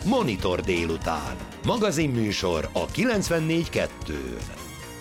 Monitor délután. Magazinműsor a 94.2-n.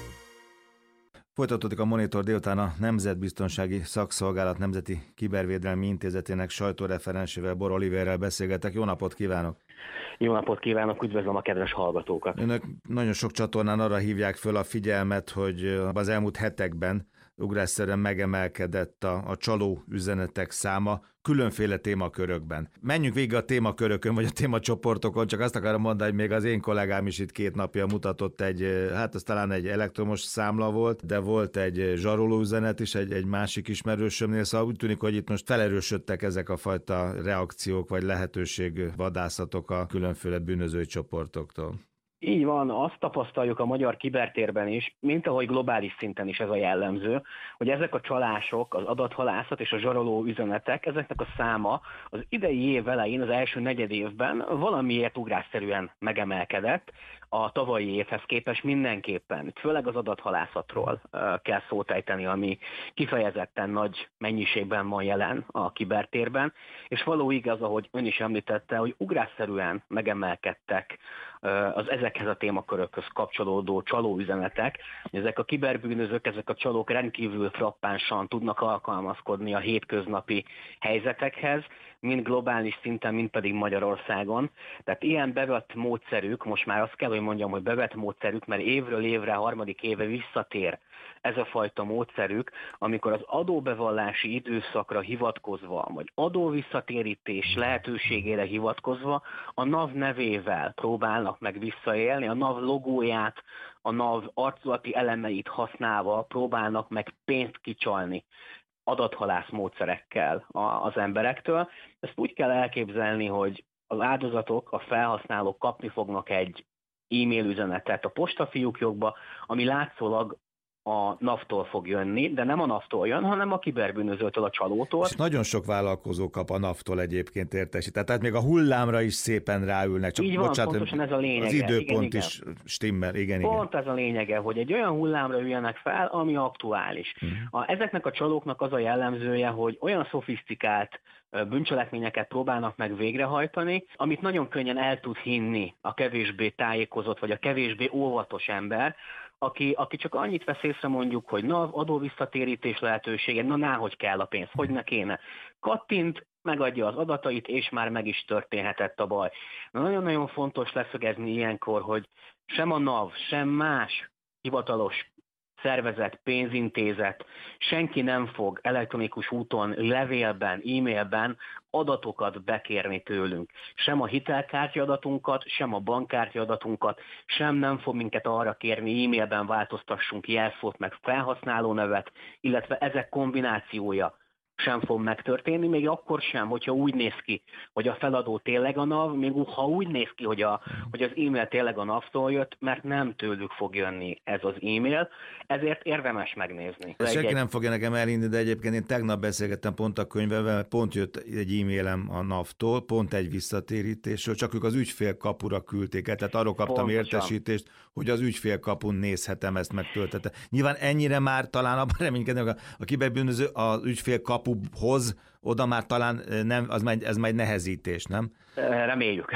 Folytatódik a Monitor délután a Nemzetbiztonsági Szakszolgálat Nemzeti Kibervédelmi Intézetének sajtóreferensével, Bor Oliverrel beszélgetek. Jó napot kívánok! Jó napot kívánok, üdvözlöm a kedves hallgatókat! Önök nagyon sok csatornán arra hívják föl a figyelmet, hogy az elmúlt hetekben ugrásszerűen megemelkedett a csaló üzenetek száma különféle témakörökben. Menjünk végig a témakörökön, vagy a témacsoportokon, csak azt akarom mondani, hogy még az én kollégám is itt 2 napja mutatott az talán egy elektromos számla volt, de volt egy zsaroló üzenet is, egy másik ismerősömnél, szóval úgy tűnik, hogy itt most felerősödtek ezek a fajta reakciók, vagy lehetőségvadászatok a különféle bűnözői csoportoktól. Így van, azt tapasztaljuk a magyar kibertérben is, mint ahogy globális szinten is ez a jellemző, hogy ezek a csalások, az adathalászat és a zsaroló üzenetek, ezeknek a száma az idei év elején, az első negyedévben valamiért ugrásszerűen megemelkedett, a tavalyi évhez képest mindenképpen, főleg az adathalászatról kell szót ejteni, ami kifejezetten nagy mennyiségben van jelen a kibertérben, és való igaz, ahogy ön is említette, hogy ugrásszerűen megemelkedtek az ezekhez a témakörökhöz kapcsolódó csalóüzenetek. Ezek a kiberbűnözők, ezek a csalók rendkívül frappánsan tudnak alkalmazkodni a hétköznapi helyzetekhez, mind globális szinten, mind pedig Magyarországon. Tehát ilyen bevett módszerük, most már azt kell, hogy mondjam, hogy bevett módszerük, mert évről évre, harmadik éve visszatér ez a fajta módszerük, amikor az adóbevallási időszakra hivatkozva, vagy adóvisszatérítés lehetőségére hivatkozva a NAV nevével próbálnak meg visszaélni, a NAV logóját, a NAV arculati elemeit használva próbálnak meg pénzt kicsalni adathalász módszerekkel az emberektől. Ezt úgy kell elképzelni, hogy az áldozatok, a felhasználók kapni fognak egy e-mail üzenetet a postafiókjukba, ami látszólag a NAV-tól fog jönni, de nem a NAV-tól jön, hanem a kiberbűnözőtől, a csalótól. És nagyon sok vállalkozó kap a NAV-tól egyébként értesítést, tehát még a hullámra is szépen ráülnek. Csak így van, pontosan ez a lényege. Az időpont igen. is stimmel, igen. Pont ez a lényege, hogy egy olyan hullámra üljenek fel, ami aktuális. Ezeknek a csalóknak az a jellemzője, hogy olyan szofisztikált bűncselekményeket próbálnak meg végrehajtani, amit nagyon könnyen el tud hinni a kevésbé tájékozott, vagy a kevésbé óvatos ember, aki csak annyit vesz észre mondjuk, hogy adóvisszatérítés lehetősége, náhogy kell a pénz, hogy ne kéne. Kattint, megadja az adatait, és már meg is történhetett a baj. Nagyon-nagyon fontos leszögezni ilyenkor, hogy sem a NAV, sem más hivatalos szervezet, pénzintézet, senki nem fog elektronikus úton, levélben, e-mailben adatokat bekérni tőlünk. Sem a hitelkártya adatunkat, sem a bankkártya adatunkat, sem nem fog minket arra kérni, e-mailben változtassunk jelszót, meg felhasználónevet, illetve ezek kombinációja sem fog megtörténni, még akkor sem, hogyha úgy néz ki, hogy a feladó tényleg a NAV, még ha úgy néz ki, hogy az e-mail tényleg a NAV-tól jött, mert nem tőlük fog jönni ez az e-mail, ezért érdemes megnézni. Senki nem fogja nekem elhinni, de egyébként én tegnap beszélgettem pont a könyvvel, mert pont jött egy e-mailem a NAV-tól, pont egy visszatérítésről, csak ők az ügyfélkapura küldték el, tehát arról kaptam értesítést, hogy az ügyfélkapun nézhetem, ezt megtöltette. Nyilván ennyire már talán abban reménykednek, a kiberbűnöző az ügyfélkapuhoz, oda már talán nem, ez majd nehezítés, nem? Reméljük.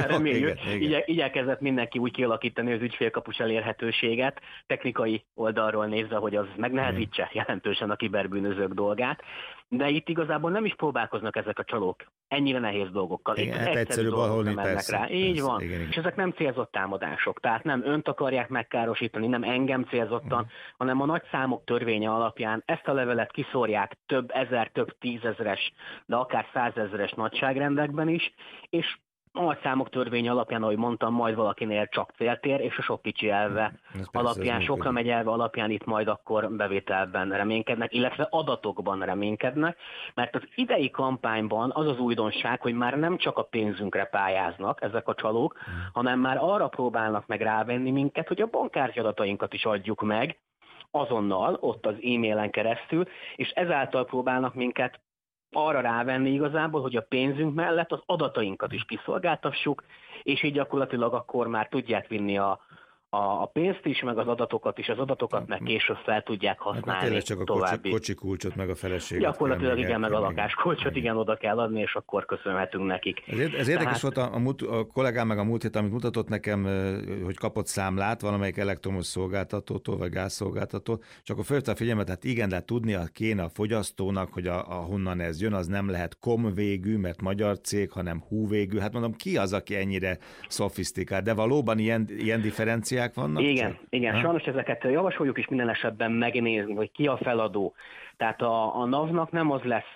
Igen. Igyekezett mindenki úgy kialakítani az ügyfélkapus elérhetőséget, technikai oldalról nézve, hogy az megnehezítse jelentősen a kiberbűnözők dolgát, de itt igazából nem is próbálkoznak ezek a csalók ennyire nehéz dolgokkal. Igen, hát egyszerűbb alholni, persze. Rá. Így van. Igen. És ezek nem célzott támadások, tehát nem önt akarják megkárosítani, nem engem célzottan, hanem a nagy számok törvénye alapján ezt a levelet kiszórják több ezer, több tízezeres, de akár százezeres nagyságrendekben is, és a nagy számok törvénye alapján, ahogy mondtam, majd valakinél csak céltér, és a sok kicsi elve alapján, sokra megy elve alapján itt majd akkor bevételben reménykednek, illetve adatokban reménykednek, mert az idei kampányban az az újdonság, hogy már nem csak a pénzünkre pályáznak ezek a csalók, hanem már arra próbálnak meg rávenni minket, hogy a bankkártya adatainkat is adjuk meg azonnal, ott az e-mailen keresztül, és ezáltal próbálnak minket arra rávenni igazából, hogy a pénzünk mellett az adatainkat is kiszolgáltassuk, és így gyakorlatilag akkor már tudják vinni a pénzt is, meg az adatokat is, az adatokat meg később fel tudják használni. Tényleg csak a kocsi kulcsot, meg a feleséget. Gyakorlatilag igen, meg a lakáskulcsot, igen, oda kell adni, és akkor köszönhetünk nekik. Ez érdekes volt a kollégám meg a múlt hét, amit mutatott nekem, hogy kapott számlát valamelyik elektromos szolgáltatótól, vagy gázszolgáltatótól, és akkor fölhívta a figyelmet, hát igen, de tudnia kéne a fogyasztónak, hogy honnan ez jön, az nem lehet kom végű, mert magyar cég, hanem hú végű. Hát mondom, ki az, aki ennyire szofisztikált, de valóban ilyen differenciák vannak? Igen, sajnos ezeket javasoljuk is minden esetben megnézni, hogy ki a feladó. Tehát a NAV-nak nem az lesz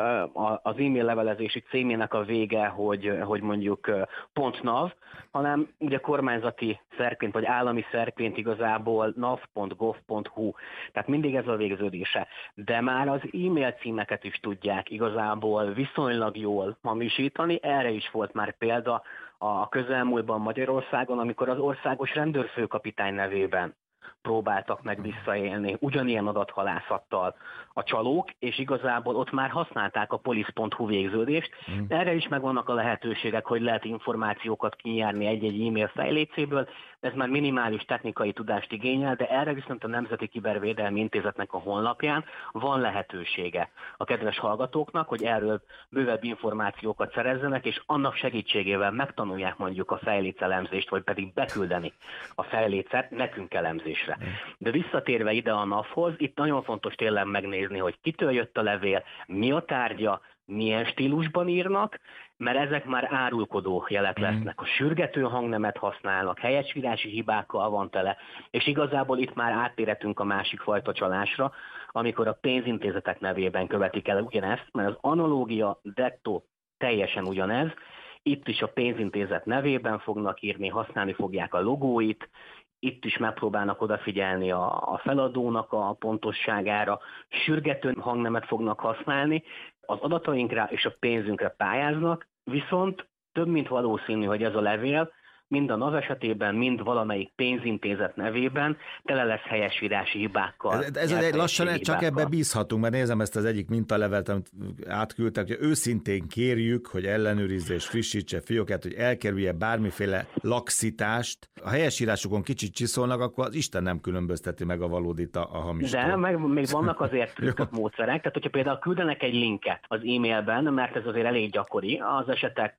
az e-mail levelezési címének a vége, hogy mondjuk .nav, hanem ugye kormányzati szerként vagy állami szerként igazából nav.gov.hu. Tehát mindig ez a végződése. De már az e-mail címeket is tudják igazából viszonylag jól hamisítani. Erre is volt már példa a közelmúltban Magyarországon, amikor az országos rendőrfőkapitány nevében próbáltak meg visszaélni ugyanilyen adathalászattal a csalók, és igazából ott már használták a police.hu végződést. Erre is megvannak a lehetőségek, hogy lehet információkat kinyerni egy-egy e-mail fejlécéből, ez már minimális technikai tudást igényel, de erre viszont a Nemzeti Kibervédelmi Intézetnek a honlapján van lehetősége a kedves hallgatóknak, hogy erről bővebb információkat szerezzenek, és annak segítségével megtanulják mondjuk a fejlécelemzést, vagy pedig beküldeni a fejlécet nekünk elemzésre. De visszatérve ide a NAV-hoz, itt nagyon fontos tényleg megnézni, hogy kitől jött a levél, mi a tárgya, milyen stílusban írnak, mert ezek már árulkodó jelek lesznek. A sürgető hangnemet használnak, helyesírási hibákkal van tele, és igazából itt már áttérhetünk a másik fajta csalásra, amikor a pénzintézetek nevében követik el ugyanezt, mert az analógia dettó teljesen ugyanez, itt is a pénzintézet nevében fognak írni, használni fogják a logóit, itt is megpróbálnak odafigyelni a feladónak a pontosságára, sürgető hangnemet fognak használni, az adatainkra és a pénzünkre pályáznak, viszont több mint valószínű, hogy ez a levél mind a NAV esetében, mind valamelyik pénzintézet nevében tele lesz helyesírási hibákkal. Ez lassan csak ebbe bízhatunk, mert nézem ezt az egyik mintalevelet, amit átküldtek, hogy őszintén kérjük, hogy ellenőrizze és frissítse fiókát, hogy elkerülje bármiféle laxitást. A helyesírásokon kicsit csiszolnak, akkor az Isten nem különbözteti meg a valódit a hamistól. De meg még vannak azért trükkök, módszerek, tehát hogyha például küldenek egy linket az e-mailben, mert ez azért elég gyakori, az esetek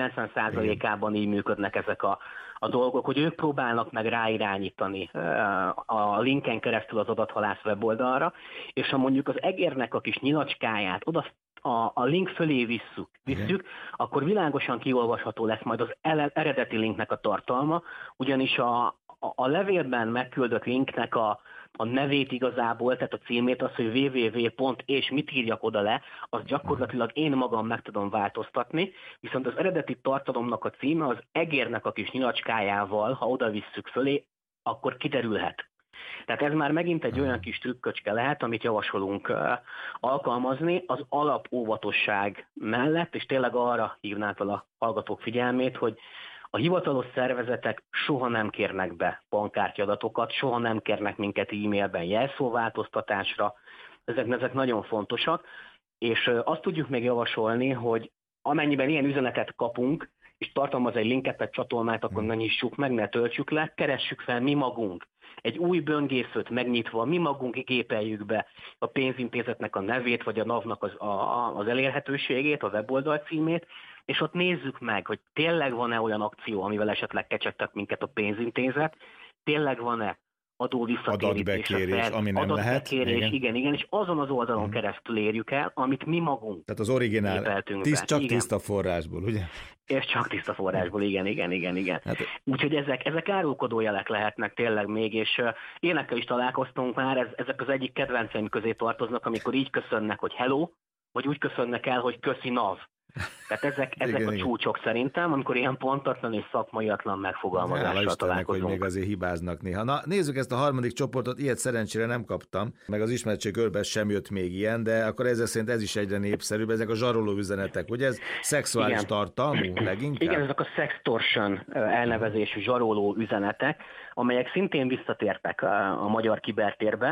90%-ában így működnek ezek a dolgok, hogy ők próbálnak meg ráirányítani a linken keresztül az adathalász weboldalra, és ha mondjuk az egérnek a kis nyilacskáját oda a link fölé visszük, akkor világosan kiolvasható lesz majd az eredeti linknek a tartalma, ugyanis a levélben megküldött linknek a nevét igazából, tehát a címét, az, hogy www. És mit írjak oda le, az gyakorlatilag én magam meg tudom változtatni, viszont az eredeti tartalomnak a címe az egérnek a kis nyilacskájával, ha oda visszük fölé, akkor kiderülhet. Tehát ez már megint egy olyan kis trükköcske lehet, amit javasolunk alkalmazni az alapóvatosság mellett, és tényleg arra hívnám fel a hallgatók figyelmét, hogy a hivatalos szervezetek soha nem kérnek be bankkártyadatokat, soha nem kérnek minket e-mailben jelszóváltoztatásra, ezek nagyon fontosak, és azt tudjuk még javasolni, hogy amennyiben ilyen üzenetet kapunk, és tartalmaz egy linket, vagy csatolmát, akkor ne nyissuk meg, ne töltsük le, keressük fel mi magunk. Egy új böngészőt megnyitva, mi magunk gépeljük be a pénzintézetnek a nevét, vagy a NAV-nak az elérhetőségét, a weboldal címét, és ott nézzük meg, hogy tényleg van-e olyan akció, amivel esetleg kecsegtet minket a pénzintézet, tényleg van-e adatbekérés, ami nem lehet. Igen, és azon az oldalon keresztül érjük el, amit mi magunk. Tehát az originál, tiszta forrásból, ugye? És csak tiszta forrásból, igen. Hát, úgyhogy ezek árulkodó jelek lehetnek tényleg még, és énekkel is találkoztunk már, ezek az egyik kedvenceim közé tartoznak, amikor így köszönnek, hogy hello, vagy úgy köszönnek el, hogy köszi NAV. Tehát ezek a csúcsok szerintem, amikor ilyen pontatlan és szakmaiatlan megfogalmazással találkozunk. Hogy még azért hibáznak néha. Na, nézzük ezt a harmadik csoportot, ilyet szerencsére nem kaptam, meg az ismertség körben sem jött még ilyen, de akkor ezek szerint ez is egyre népszerűbb, ezek a zsaroló üzenetek, ugye ez szexuális tartalmú leginkább? Igen, ezek a sextortion elnevezésű zsaroló üzenetek, amelyek szintén visszatértek a magyar kibertérbe,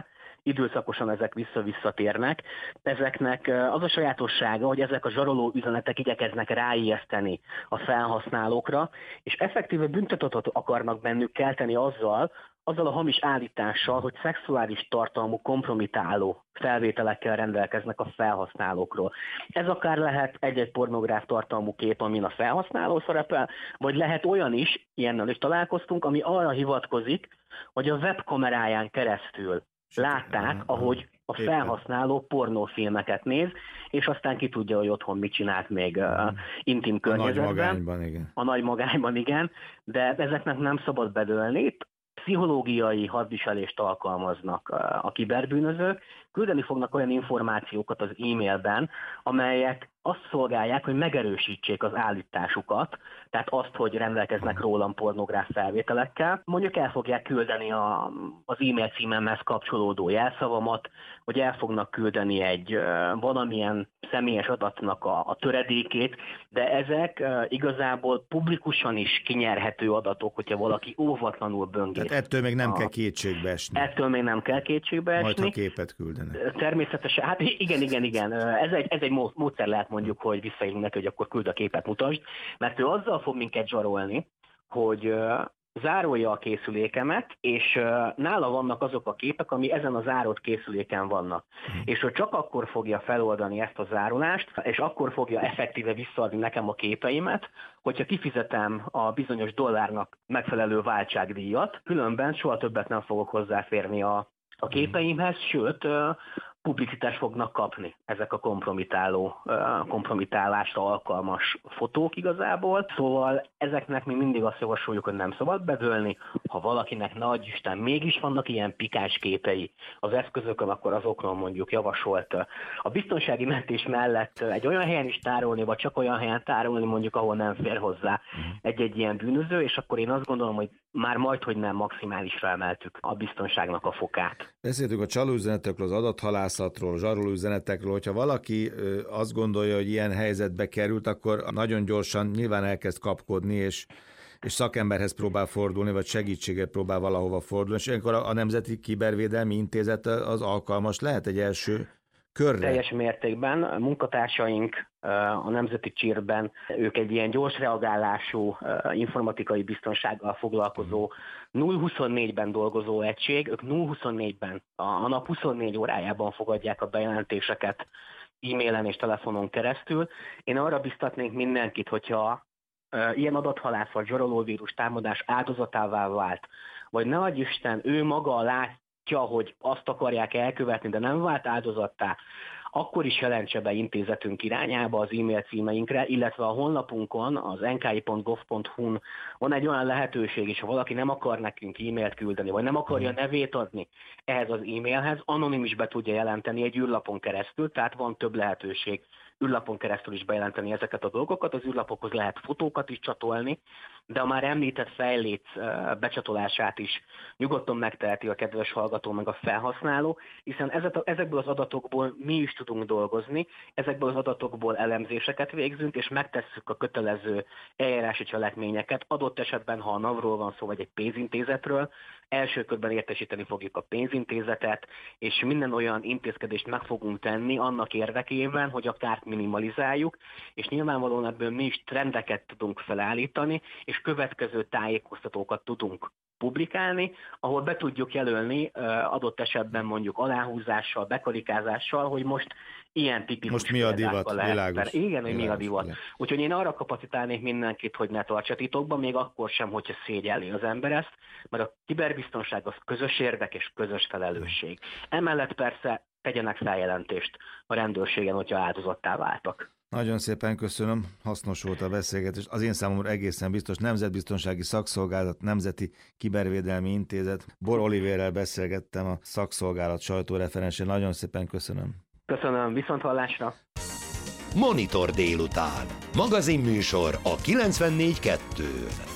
időszakosan ezek visszatérnek. Ezeknek az a sajátossága, hogy ezek a zsaroló üzenetek igyekeznek ráijeszteni a felhasználókra, és effektíve büntetőt akarnak bennük kelteni azzal a hamis állítással, hogy szexuális tartalmú kompromitáló felvételekkel rendelkeznek a felhasználókról. Ez akár lehet egy-egy pornográf tartalmú kép, amin a felhasználó szerepel, vagy lehet olyan is, ilyennel is találkoztunk, ami arra hivatkozik, hogy a webkameráján keresztül látták, ahogy a felhasználó pornófilmeket néz, és aztán ki tudja, hogy otthon mit csinált még intim környezetben. A nagy magányban, igen. A nagy magányban, igen, de ezeknek nem szabad bedőlni. Pszichológiai hadviselést alkalmaznak a kiberbűnözők, küldeni fognak olyan információkat az e-mailben, amelyek azt szolgálják, hogy megerősítsék az állításukat, tehát azt, hogy rendelkeznek rólam pornográf felvételekkel. Mondjuk el fogják küldeni az e-mail címemhez kapcsolódó jelszavamat, vagy el fognak küldeni egy valamilyen személyes adatnak a töredékét, de ezek igazából publikusan is kinyerhető adatok, hogyha valaki óvatlanul böngész. Tehát ettől még nem kell kétségbe esni. Ettől még nem kell kétségbe esni. Majd ha képet küldenek. Természetesen, hát igen. Ez egy módszer lehet mondjuk, hogy visszaírunk neki, hogy akkor küld a képet, mutasd, mert ő azzal fog minket zsarolni, hogy zárolja a készülékemet, és nála vannak azok a képek, ami ezen a zárolt készüléken vannak. És hogy csak akkor fogja feloldani ezt a zárolást, és akkor fogja effektíve visszaadni nekem a képeimet, hogyha kifizetem a bizonyos dollárnak megfelelő váltságdíjat, különben soha többet nem fogok hozzáférni a képeimhez, sőt, publicitást fognak kapni ezek a kompromitálásra alkalmas fotók igazából. Szóval ezeknek mi mindig azt javasoljuk, hogy nem szabad bedőlni. Ha valakinek nagy Isten mégis vannak ilyen pikáns képei az eszközökön, akkor azokról mondjuk javasolt a biztonsági mentés mellett egy olyan helyen is tárolni, vagy csak olyan helyen tárolni, mondjuk ahol nem fér hozzá egy-egy ilyen bűnöző, és akkor én azt gondolom, hogy már majdhogy nem maximálisra emeltük a biztonságnak a fokát. Beszéltük a csalóüzenetekről, az adathalászatról, zsarolóüzenetekről, hogyha valaki azt gondolja, hogy ilyen helyzetbe került, akkor nagyon gyorsan nyilván elkezd kapkodni, és szakemberhez próbál fordulni, vagy segítséget próbál valahova fordulni, és ilyenkor a Nemzeti Kibervédelmi Intézet az alkalmas lehet egy első körre? Teljes mértékben. A munkatársaink a Nemzeti CSIRT-ben, ők egy ilyen gyors reagálású informatikai biztonsággal foglalkozó 0-24-ben dolgozó egység, ők 0-24-ben a nap 24 órájában fogadják a bejelentéseket e-mailen és telefonon keresztül. Én arra biztatnék mindenkit, hogyha ilyen adathalászat, zsarolóvírus támadás áldozatává vált, vagy ne adj Isten, ő maga látja, hogy azt akarják elkövetni, de nem vált áldozattá, akkor is jelentse be intézetünk irányába az e-mail címeinkre, illetve a honlapunkon, az nki.gov.hu-n van egy olyan lehetőség is, ha valaki nem akar nekünk e-mailt küldeni, vagy nem akarja nevét adni ehhez az e-mailhez, anonim is be tudja jelenteni egy űrlapon keresztül, tehát van több lehetőség űrlapon keresztül is bejelenteni ezeket a dolgokat, az űrlapokhoz lehet fotókat is csatolni, de a már említett fejléc becsatolását is nyugodtan megteheti a kedves hallgató meg a felhasználó, hiszen ezekből az adatokból mi is tudunk dolgozni, ezekből az adatokból elemzéseket végzünk, és megtesszük a kötelező eljárási cselekményeket, adott esetben, ha a NAV-ról van szó, vagy egy pénzintézetről, első körben értesíteni fogjuk a pénzintézetet, és minden olyan intézkedést meg fogunk tenni annak érdekében, hogy a kárt minimalizáljuk, és nyilvánvalóan ebből mi is trendeket tudunk felállítani, és következő tájékoztatókat tudunk publikálni, ahol be tudjuk jelölni adott esetben mondjuk aláhúzással, bekarikázással, hogy most ilyen tipikus most mi a divat, világos. Igen, hogy mi a divat. Úgyhogy én arra kapacitálnék mindenkit, hogy ne tartsa titokban, még akkor sem, hogyha szégyelli az ember ezt, mert a kiberbiztonság az közös érdek és közös felelősség. Emellett persze tegyenek feljelentést a rendőrségen, hogyha áldozattá váltak. Nagyon szépen köszönöm, hasznos volt a beszélgetés. Az én számomra egészen biztos Nemzetbiztonsági Szakszolgálat, Nemzeti Kibervédelmi Intézet. Bor Olivérrel beszélgettem, a szakszolgálat sajtóreferensén. Nagyon szépen köszönöm. Köszönöm, viszonthallásra. Monitor délután. Magazinműsor a 94.2-n.